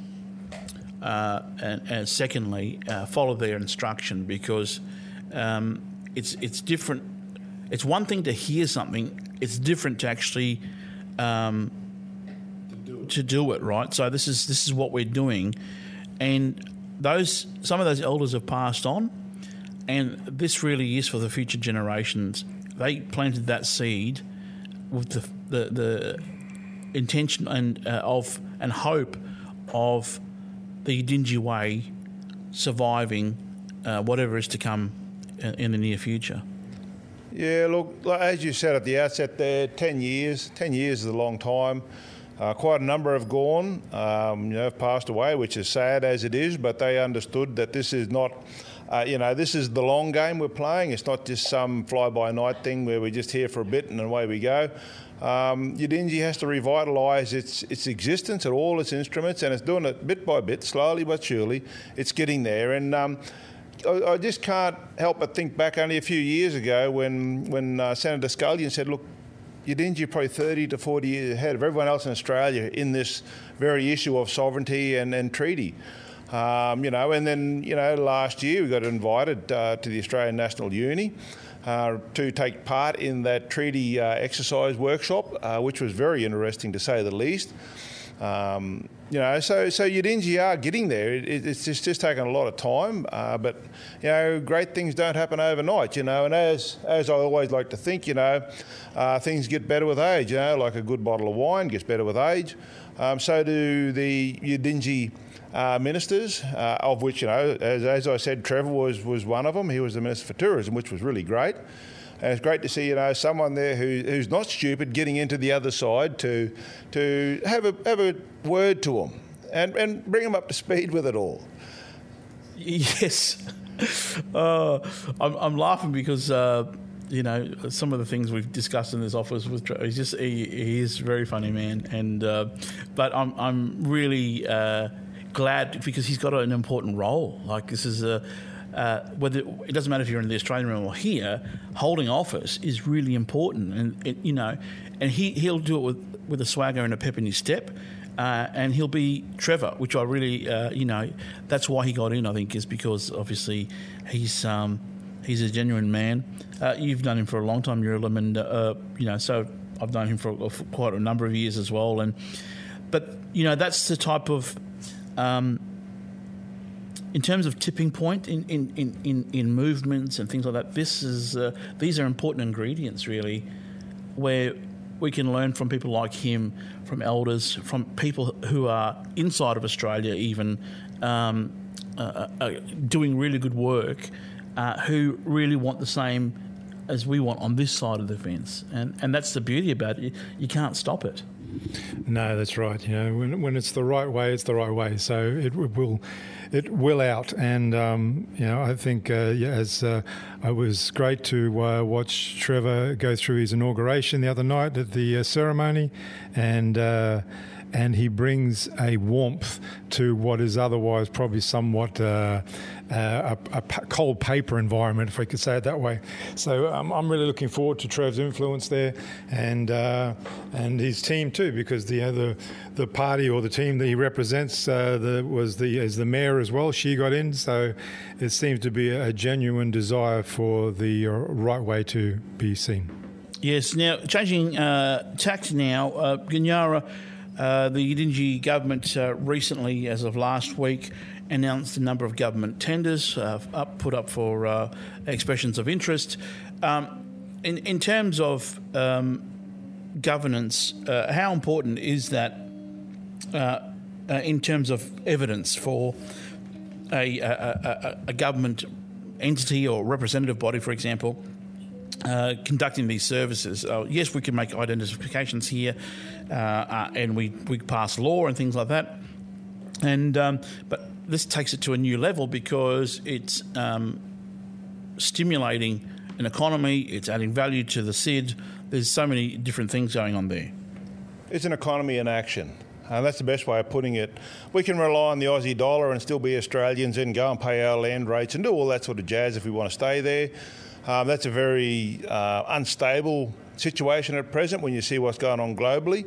uh, and, and secondly, uh, follow their instruction, because um, it's it's different. It's one thing to hear something; it's different to actually um, to, do to do it. Right. So this is this is what we're doing, and. Those some of those elders have passed on, and this really is for the future generations. They planted that seed with the the, the intention and uh, of and hope of the Yidinji way surviving uh, whatever is to come in, in the near future. Yeah, look, as you said at the outset there, ten years. ten years is a long time. Uh, quite a number have gone, um, you know, have passed away, which is sad as it is, but they understood that this is not, uh, you know, this is the long game we're playing. It's not just some fly-by-night thing where we're just here for a bit and away we go. Um, Yidinji has to revitalise its its existence at all its instruments, and it's doing it bit by bit, slowly but surely. It's getting there, and um, I, I just can't help but think back only a few years ago when, when uh, Senator Scullion said, look, Yidinji are probably thirty to forty years ahead of everyone else in Australia in this very issue of sovereignty and, and treaty. Um, you know, and then, you know, last year we got invited uh, to the Australian National Uni uh, to take part in that treaty uh, exercise workshop, uh, which was very interesting to say the least. Um, you know, so so Yidinji are getting there. It, it, it's just, just taken a lot of time, uh, but you know, great things don't happen overnight. You know, and as as I always like to think, you know, uh, things get better with age. You know, like a good bottle of wine gets better with age. Um, so do the Yidinji uh, ministers, uh, of which, you know, as, as I said, Trevor was was one of them. He was the Minister for Tourism, which was really great. And it's great to see, you know, someone there who, who's not stupid getting into the other side to to have a have a word to them and, and bring them up to speed with it all. Yes. uh, I'm, I'm laughing because, uh, you know, some of the things we've discussed in this office with he's just he, he is a very funny man, and uh, but I'm I'm really uh, glad because he's got an important role. Like this is a. Uh, whether it doesn't matter if you're in the Australian room or here, holding office is really important, and it, you know, and he he'll do it with, with a swagger and a pep in his step, uh, and he'll be Trevor, which I really, uh, you know, that's why he got in. I think is because obviously he's um, he's a genuine man. Uh, you've known him for a long time, Yurilim, and uh, you know, so I've known him for, for quite a number of years as well, and but you know, that's the type of um, in terms of tipping point in, in, in, in, in movements and things like that, this is uh, these are important ingredients, really, where we can learn from people like him, from elders, from people who are inside of Australia even, um, uh, uh, doing really good work, uh, who really want the same as we want on this side of the fence. And, and that's the beauty about it. You, you can't stop it. No, that's right. You know, when when it's the right way, it's the right way. So it will, it will out. And um, you know, I think uh, yeah, as uh, it was great to uh, watch Trevor go through his inauguration the other night at the uh, ceremony, and. Uh, And he brings a warmth to what is otherwise probably somewhat uh, uh, a, a cold paper environment, if we could say it that way. So um, I'm really looking forward to Trev's influence there, and uh, and his team too, because the uh, the the party or the team that he represents uh, the, was the is the mayor as well. She got in, so it seems to be a genuine desire for the right way to be seen. Yes. Now changing uh, tack now, uh, Ganyara. Uh, the Yidinji government uh, recently, as of last week, announced a number of government tenders uh, up put up for uh, expressions of interest. Um, in, in terms of um, governance, uh, how important is that uh, uh, in terms of evidence for a, a, a, a government entity or representative body, for example, Uh, conducting these services? Uh, yes, we can make identifications here, uh, uh, and we, we pass law and things like that. And um, but this takes it to a new level because it's um, stimulating an economy. It's adding value to the S I D. There's so many different things going on there. It's an economy in action. Uh, that's the best way of putting it. We can rely on the Aussie dollar and still be Australians and go and pay our land rates and do all that sort of jazz if we want to stay there. Um, that's a very uh, unstable situation at present when you see what's going on globally.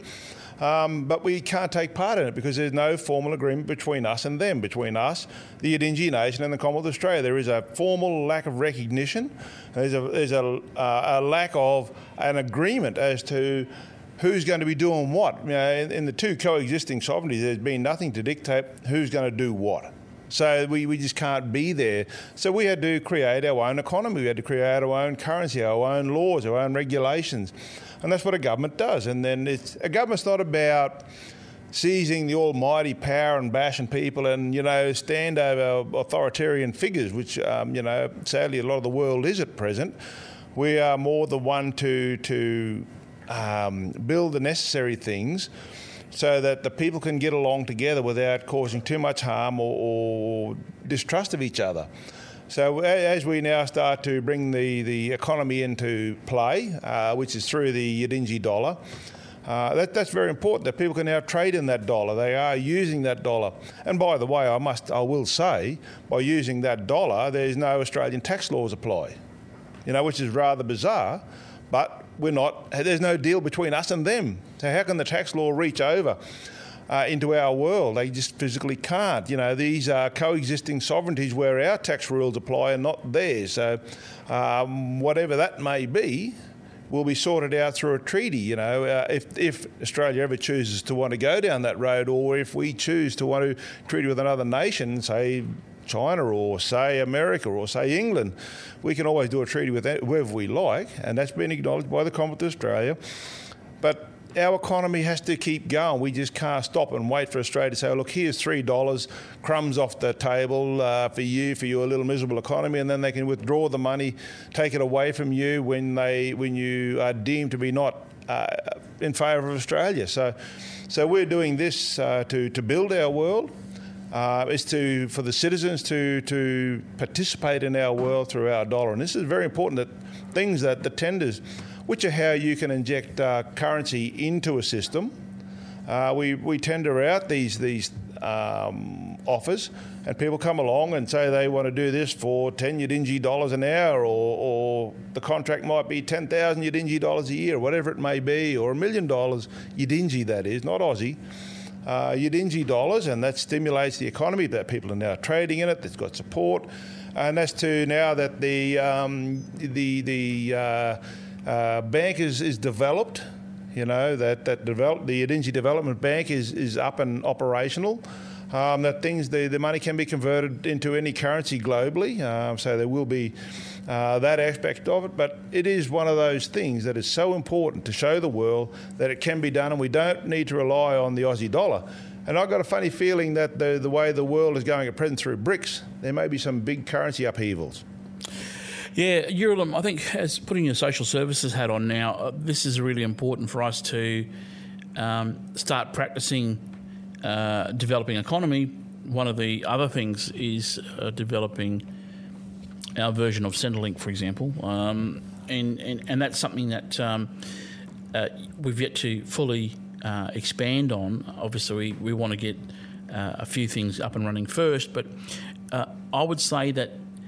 Um, but we can't take part in it because there's no formal agreement between us and them, between us, the Yidinji Nation and the Commonwealth of Australia. There is a formal lack of recognition. There's a, there's a, uh, a lack of an agreement as to who's going to be doing what. You know, in, in the two coexisting sovereignties, there's been nothing to dictate who's going to do what. So we, we just can't be there. So we had to create our own economy. We had to create our own currency, our own laws, our own regulations. And that's what a government does. And then it's, a government's not about seizing the almighty power and bashing people and, you know, stand over authoritarian figures, which, um, you know, sadly a lot of the world is at present. We are more the one to, to um, build the necessary things so that the people can get along together without causing too much harm or, or distrust of each other. So as we now start to bring the, the economy into play, uh, which is through the Yidinji dollar, uh, that, that's very important, that people can now trade in that dollar. They are using that dollar. And by the way, I must, I will say, by using that dollar, there's no Australian tax laws apply, you know, which is rather bizarre, but we're not, there's no deal between us and them. So how can the tax law reach over uh, into our world? They just physically can't. You know, these are coexisting sovereignties where our tax rules apply and not theirs. So um, whatever that may be will be sorted out through a treaty. You know, uh, if, if Australia ever chooses to want to go down that road, or if we choose to want to treaty with another nation, say China or say America or say England, we can always do a treaty with whoever we like, and that's been acknowledged by the Commonwealth of Australia. But our economy has to keep going. We just can't stop and wait for Australia to say, look, here's three dollars, crumbs off the table uh, for you, for your little miserable economy, and then they can withdraw the money, take it away from you when they when you are deemed to be not uh, in favour of Australia. So, so we're doing this uh, to, to build our world. Uh, is to for the citizens to to participate in our world through our dollar, and this is very important. That things that the tenders, which are how you can inject uh, currency into a system, uh, we we tender out these these um, offers, and people come along and say they want to do this for ten Yidinji dollars an hour, or, or the contract might be ten thousand Yidinji dollars a year, whatever it may be, or a million dollars Yidinji, that is, not Aussie. Uh, Yidinji dollars, and that stimulates the economy, that people are now trading in it, that's got support, and that's to now that the um, the the uh, uh, bank is, is developed, you know, that, that develop, the Yidinji Development Bank is, is up and operational, um, that things, the, the money can be converted into any currency globally, um, so there will be Uh, that aspect of it, but it is one of those things that is so important to show the world that it can be done, and we don't need to rely on the Aussie dollar. And I've got a funny feeling that the, the way the world is going at present through BRICS, there may be some big currency upheavals. Yeah, Yurilim, I think, as putting your social services hat on now, uh, this is really important for us to um, start practicing uh, developing economy. One of the other things is uh, developing our version of Centrelink, for example, um, and, and and that's something that um, uh, we've yet to fully uh, expand on. Obviously, we, we want to get uh, a few things up and running first, but uh, I would say that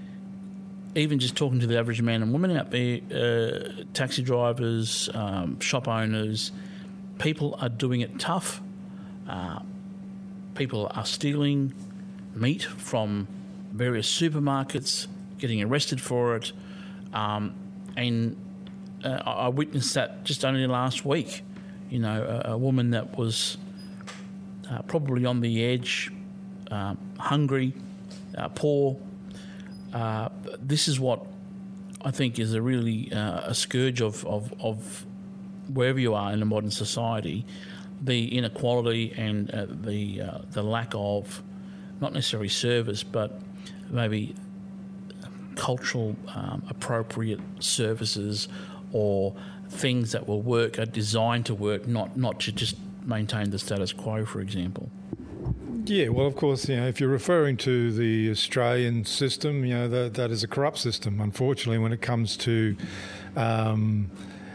even just talking to the average man and woman out there, uh, taxi drivers, um, shop owners, people are doing it tough. Uh, people are stealing meat from various supermarkets, getting arrested for it, um, and uh, I witnessed that just only last week. You know, a, a woman that was uh, probably on the edge um, hungry, uh, poor. Uh, this is what I think is a really uh, a scourge of, of, of wherever you are in a modern society, the inequality and uh, the uh, the lack of not necessarily service, but maybe cultural um, appropriate services or things that will work are designed to work, not not to just maintain the status quo, for example. Yeah, well, of course, you know, if you're referring to the Australian system, you know, that, that is a corrupt system, unfortunately, when it comes to um,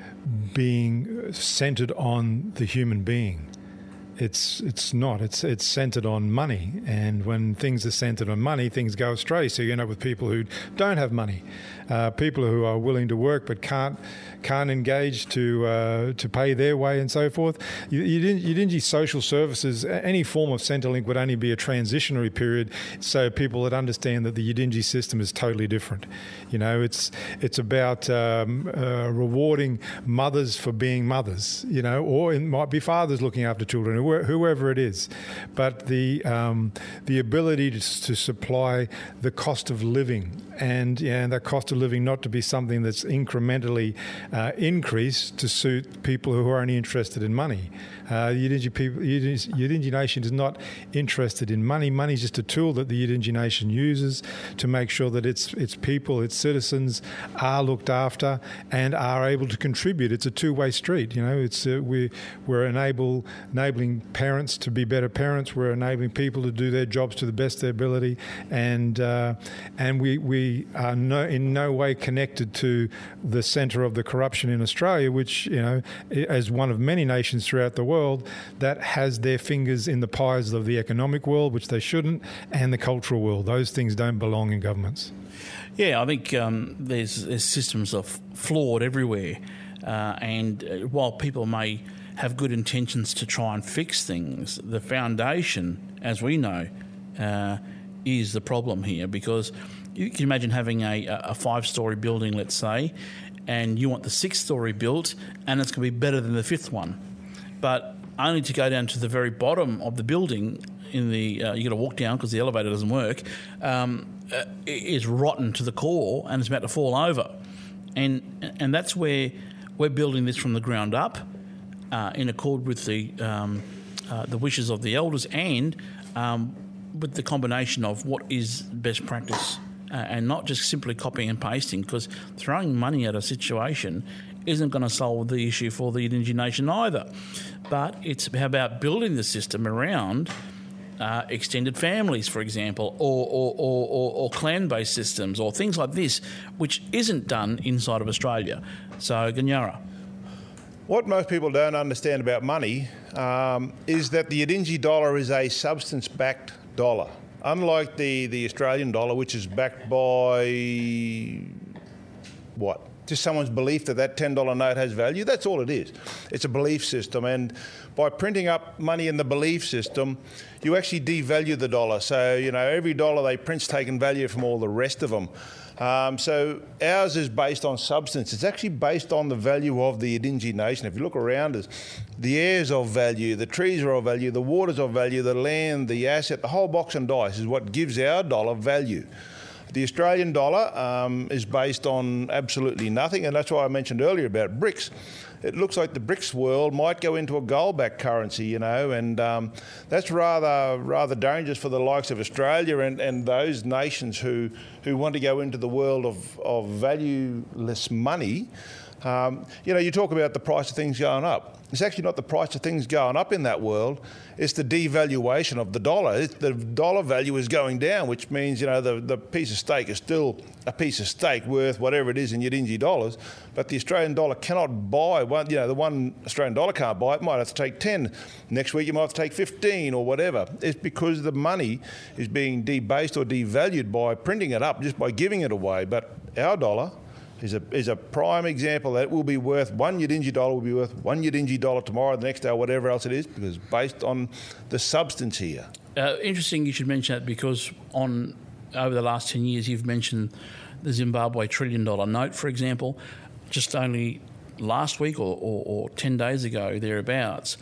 being centred on the human being. It's it's not. It's it's centred on money, and when things are centred on money, things go astray. So you end up with people who don't have money, uh, people who are willing to work but can't can't engage to uh, to pay their way and so forth. Yidinji social services, any form of Centrelink would only be a transitionary period, so people would understand that the Yidinji system is totally different. You know, it's it's about um, uh, rewarding mothers for being mothers. You know, or it might be fathers looking after children, whoever it is, but the um, the ability to, to supply the cost of living, and yeah, that cost of living not to be something that's incrementally uh, increased to suit people who are only interested in money. Uh, Yidinji people, Yidinji, Yidinji Nation is not interested in money. Money is just a tool that the Yidinji Nation uses to make sure that its its people, its citizens, are looked after and are able to contribute. It's a two-way street. You know, it's uh, we we're enable enabling parents to be better parents. We're enabling people to do their jobs to the best of their ability, and uh, and we we are no, in no way connected to the centre of the corruption in Australia, which, you know, as one of many nations throughout the world that has their fingers in the pies of the economic world, which they shouldn't, and the cultural world. Those things don't belong in governments. Yeah, I think um, there's, there's systems are flawed everywhere, uh, and uh, while people may have good intentions to try and fix things, the foundation, as we know, uh, is the problem here, because you can imagine having a, a five-storey building, let's say, and you want the sixth story built, and it's going to be better than the fifth one. But only to go down to the very bottom of the building, in the uh, you got to walk down because the elevator doesn't work, um, uh, is rotten to the core and it's about to fall over, and and that's where we're building this from the ground up, uh, in accord with the um, uh, the wishes of the elders, and um, with the combination of what is best practice, uh, and not just simply copying and pasting, because throwing money at a situation isn't going to solve the issue for the Yidinji Nation either. But it's about building the system around uh, extended families, for example, or, or, or, or, or clan-based systems, or things like this, which isn't done inside of Australia. So, Ganyara. What most people don't understand about money um, is that the Yidinji dollar is a substance-backed dollar. Unlike the, the Australian dollar, which is backed by what? Just someone's belief that that ten dollar note has value. That's all it is. It's a belief system. And by printing up money in the belief system, you actually devalue the dollar. So, you know, every dollar they print's taken value from all the rest of them. Um, so ours is based on substance. It's actually based on the value of the Yidinji Nation. If you look around us, the air's of value, the trees are of value, the water's of value, the land, the asset, the whole box and dice is what gives our dollar value. The Australian dollar um, is based on absolutely nothing, and that's why I mentioned earlier about BRICS. It looks like the BRICS world might go into a gold-backed currency, you know, and um, that's rather rather dangerous for the likes of Australia and, and those nations who, who want to go into the world of, of valueless money. Um, you know, you talk about the price of things going up. It's actually not the price of things going up in that world. It's the devaluation of the dollar. It's the dollar value is going down, which means, you know, the, the piece of steak is still a piece of steak worth whatever it is in Yidinji dollars, but the Australian dollar cannot buy one. You know, the one Australian dollar can't buy it. Might have to take ten. Next week you might have to take fifteen or whatever. It's because the money is being debased or devalued by printing it up, just by giving it away. But our dollar is a is a prime example that it will be worth one Yidinji dollar will be worth one Yidinji dollar tomorrow, the next day, whatever else it is, because based on the substance here. Uh, interesting you should mention that, because on over the last ten years you've mentioned the Zimbabwe trillion dollar note, for example. Just only last week or, or, or ten days ago, thereabouts,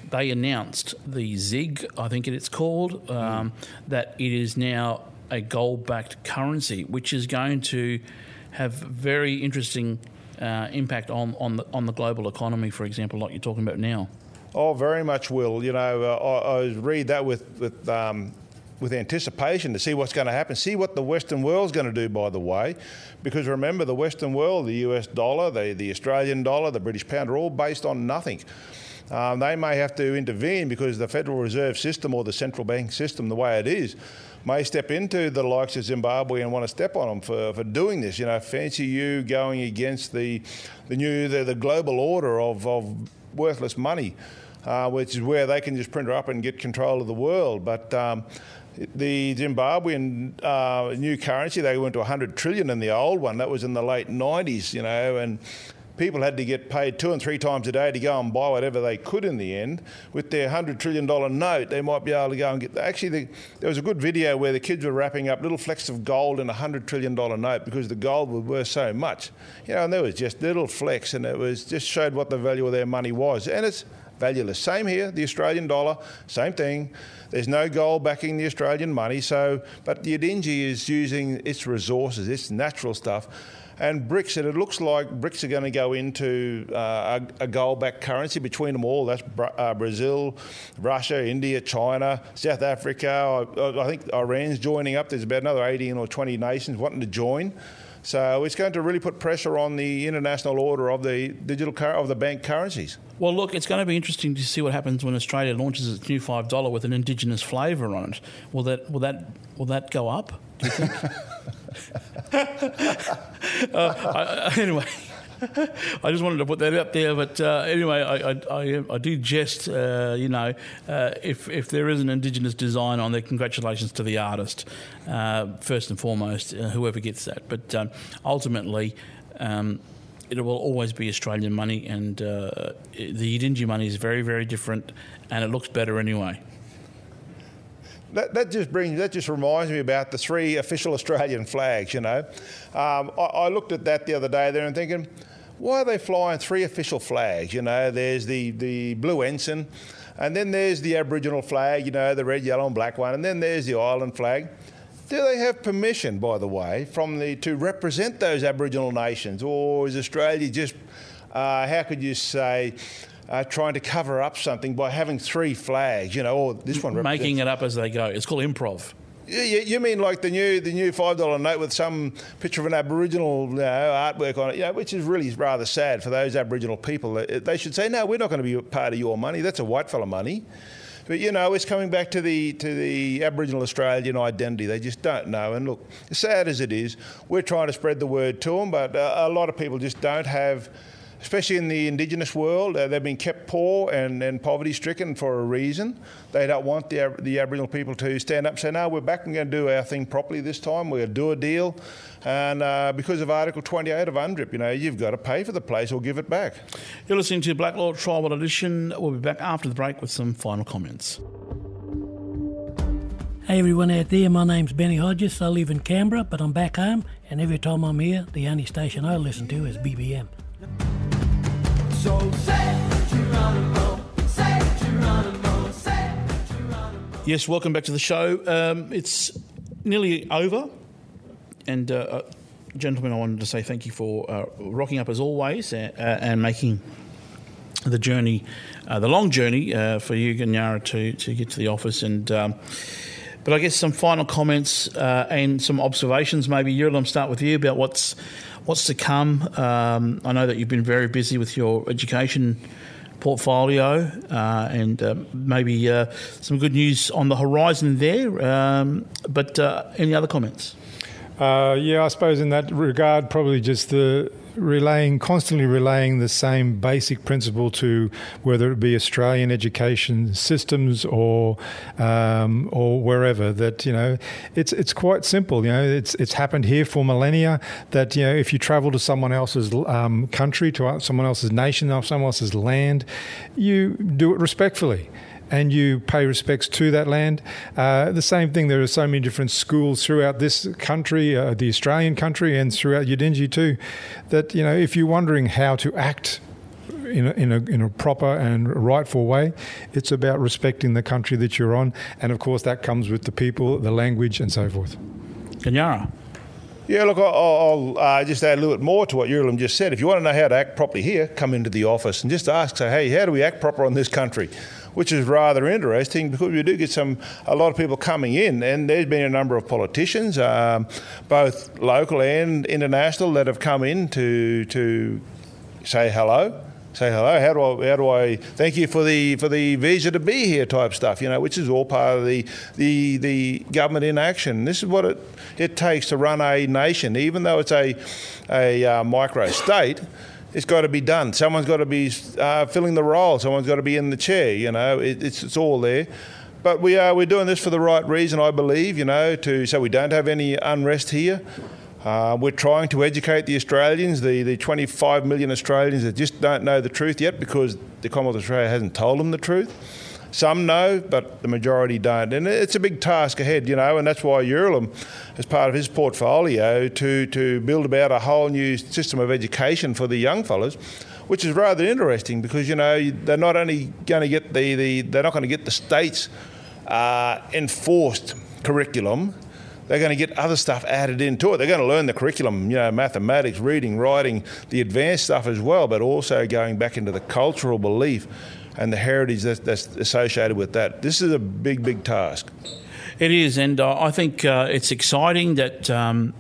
they announced the ZiG, I think it's called, um, mm. that it is now a gold-backed currency, which is going to have very interesting uh, impact on on the on the global economy, for example, like you're talking about now. Oh, very much will. You know, uh, I, I read that with with um, with anticipation to see what's going to happen, see what the Western world's going to do, by the way, because remember, the Western world, the U S dollar, the, the Australian dollar, the British pound are all based on nothing. Um, they may have to intervene because the Federal Reserve System or the central bank system, the way it is, may step into the likes of Zimbabwe and want to step on them for, for doing this. You know, fancy you going against the the new the, the global order of, of worthless money, uh, which is where they can just print her up and get control of the world. But um, the Zimbabwean uh, new currency, they went to one hundred trillion in the old one. That was in the late nineties, you know, and people had to get paid two and three times a day to go and buy whatever they could in the end. With their one hundred trillion dollars note, they might be able to go and get... Actually, the, there was a good video where the kids were wrapping up little flecks of gold in a one hundred trillion dollars note because the gold was worth so much. You know, and there was just little flecks, and it was just showed what the value of their money was. And it's valueless. Same here, the Australian dollar, same thing. There's no gold backing the Australian money, so but the Yidinji is using its resources, its natural stuff. And BRICS, and it looks like BRICS are going to go into uh, a, a gold-backed currency between them all. That's Bra- uh, Brazil, Russia, India, China, South Africa. I, I think Iran's joining up. There's about another eighteen or twenty nations wanting to join. So it's going to really put pressure on the international order of the digital cur- of the bank currencies. Well, look, it's going to be interesting to see what happens when Australia launches its new five dollar with an Indigenous flavour on it. Will that will that will that go up, do you think? uh, I, I, anyway, I just wanted to put that out there. But uh, anyway, I, I, I, I do jest, uh, you know, uh, if if there is an Indigenous design on there, congratulations to the artist, uh, first and foremost, uh, whoever gets that. But um, ultimately, um, it will always be Australian money, and uh, the Yidinji money is very, very different, and it looks better anyway. That, that just brings. That just reminds me about the three official Australian flags. You know, um, I, I looked at that the other day there and thinking, why are they flying three official flags? You know, there's the, the blue ensign, and then there's the Aboriginal flag. You know, the red, yellow, and black one, and then there's the island flag. Do they have permission, by the way, from the to represent those Aboriginal nations, or is Australia just, uh, how could you say? Uh, trying to cover up something by having three flags, you know, or this one represents... Making it up as they go. It's called improv. You, you mean like the new the new five dollar note with some picture of an Aboriginal, you know, artwork on it, you know, which is really rather sad for those Aboriginal people. They should say, no, we're not going to be part of your money. That's a whitefella money. But, you know, it's coming back to the to the Aboriginal Australian identity. They just don't know. And look, as sad as it is, we're trying to spread the word to them, but uh, a lot of people just don't have... Especially in the Indigenous world, uh, they've been kept poor and, and poverty-stricken for a reason. They don't want the, the Aboriginal people to stand up and say, no, we're back and going to do our thing properly this time. We're going to do a deal. And uh, because of Article twenty-eight of UNDRIP, you know, you've got to pay for the place or give it back. You're listening to Black Law Tribal Edition. We'll be back after the break with some final comments. Hey everyone out there, my name's Benny Hodges. I live in Canberra, but I'm back home, and every time I'm here, the only station I listen to is B B M. So say Geronimo, say Geronimo, say Geronimo. Yes, welcome back to the show. Um, it's nearly over, and uh, uh, gentlemen, I wanted to say thank you for uh, rocking up as always uh, uh, and making the journey, uh, the long journey uh, for you, Ganyara, to to get to the office. And um, but I guess some final comments uh, and some observations. Maybe Yurilam, start with you about what's. What's to come? Um, I know that you've been very busy with your education portfolio uh, and uh, maybe uh, some good news on the horizon there. Um, but uh, any other comments? Uh, yeah, I suppose in that regard, probably just the relaying, constantly relaying the same basic principle to whether it be Australian education systems or um, or wherever, that, you know, it's it's quite simple. You know, it's it's happened here for millennia that, you know, if you travel to someone else's um, country, to someone else's nation, or someone else's land, you do it respectfully. And you pay respects to that land. Uh, the same thing, there are so many different schools throughout this country, uh, the Australian country, and throughout Yidinji too, that, you know, if you're wondering how to act in a, in a in a proper and rightful way. It's about respecting the country that you're on, and of course that comes with the people, the language, and so forth. Ganyara. Yeah, look, I'll, I'll uh, just add a little bit more to what Yurilim just said. If you want to know how to act properly here, come into the office and just ask, say, hey, how do we act proper on this country? Which is rather interesting because we do get some a lot of people coming in, and there's been a number of politicians, um, both local and international, that have come in to to say hello. Say hello. How do I? How do I? Thank you for the for the visa to be here type stuff. You know, which is all part of the the the government in action. This is what it it takes to run a nation, even though it's a a uh, micro state. It's got to be done. Someone's got to be uh, filling the role. Someone's got to be in the chair. You know, it, it's it's all there. But we are we're doing this for the right reason, I believe. You know, to so we don't have any unrest here. Uh, we're trying to educate the Australians, the, the twenty-five million Australians that just don't know the truth yet because the Commonwealth of Australia hasn't told them the truth. Some know, but the majority don't. And it's a big task ahead, you know, and that's why Yurilim, as part of his portfolio, to, to build about a whole new system of education for the young fellas, which is rather interesting because, you know, they're not only going to get the, the they're not going to get the state's uh, enforced curriculum. They're going to get other stuff added into it. They're going to learn the curriculum, you know, mathematics, reading, writing, the advanced stuff as well, but also going back into the cultural belief and the heritage that's, that's associated with that. This is a big, big task. It is, and uh, I think uh, it's exciting that, um,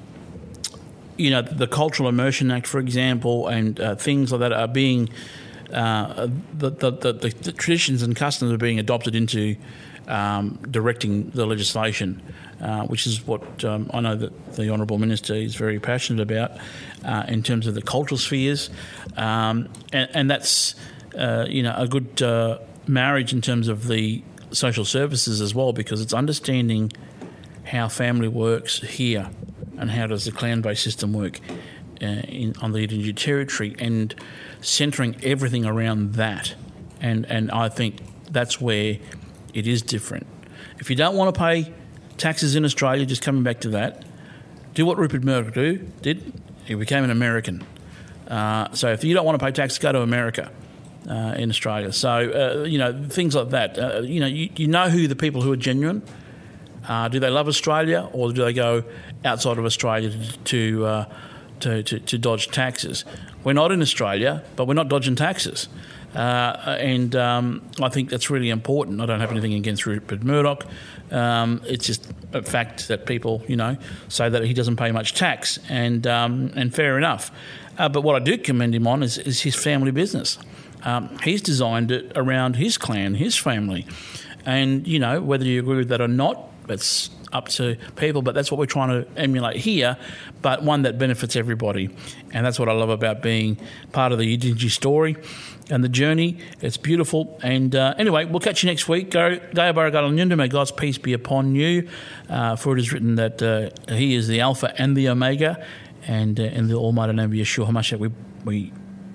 you know, the Cultural Immersion Act, for example, and uh, things like that are being, uh, the, the, the, the traditions and customs are being adopted into um, directing the legislation. Uh, which is what um, I know that the Honourable Minister is very passionate about uh, in terms of the cultural spheres. Um, and, and that's, uh, you know, a good uh, marriage in terms of the social services as well, because it's understanding how family works here and how does the clan-based system work uh, in, on the Yidinji territory, and centering everything around that. And, and I think that's where it is different. If you don't want to pay taxes in Australia, just coming back to that, do what Rupert Murdoch do, did. He became an American. Uh, so if you don't want to pay taxes, go to America uh, in Australia. So, uh, you know, things like that. Uh, you know, you, you know who the people who are genuine. Uh, do they love Australia, or do they go outside of Australia to to, uh, to, to to dodge taxes? We're not in Australia, but we're not dodging taxes. Uh, and um, I think that's really important. I don't have anything against Rupert Murdoch. Um, it's just a fact that people, you know, say that he doesn't pay much tax, and um, and fair enough. Uh, but what I do commend him on is, is his family business. Um, he's designed it around his clan, his family. And, you know, whether you agree with that or not, that's up to people, but that's what we're trying to emulate here, but one that benefits everybody. And that's what I love about being part of the Yidinji story and the journey. It's beautiful. And uh, anyway, we'll catch you next week. Go, Gaya Baragala Nyunda, may God's peace be upon you. Uh, for it is written that uh, he is the Alpha and the Omega. And uh, in the almighty name of Yeshua HaMashiach, we, we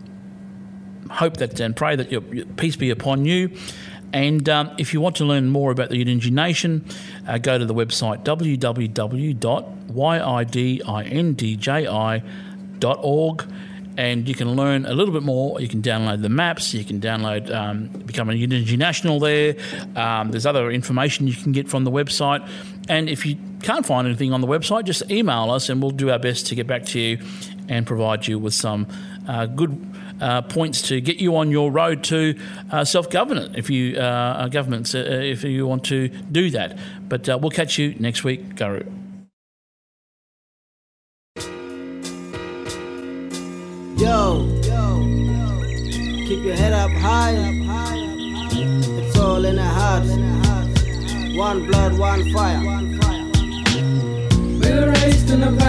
hope that and pray that your, your peace be upon you. And um, if you want to learn more about the Yidinji Nation, uh, go to the website w w w dot yidindji dot org, and you can learn a little bit more. You can download the maps. You can download, um, become a Yidinji National there. Um, there's other information you can get from the website. And if you can't find anything on the website, just email us and we'll do our best to get back to you and provide you with some uh, good Uh, points to get you on your road to uh, self-governance if you uh, governments uh, if you want to do that. But uh, we'll catch you next week. Guru. Yo, yo, keep your head up high. It's all in the heart. One blood, one fire. We're raised in the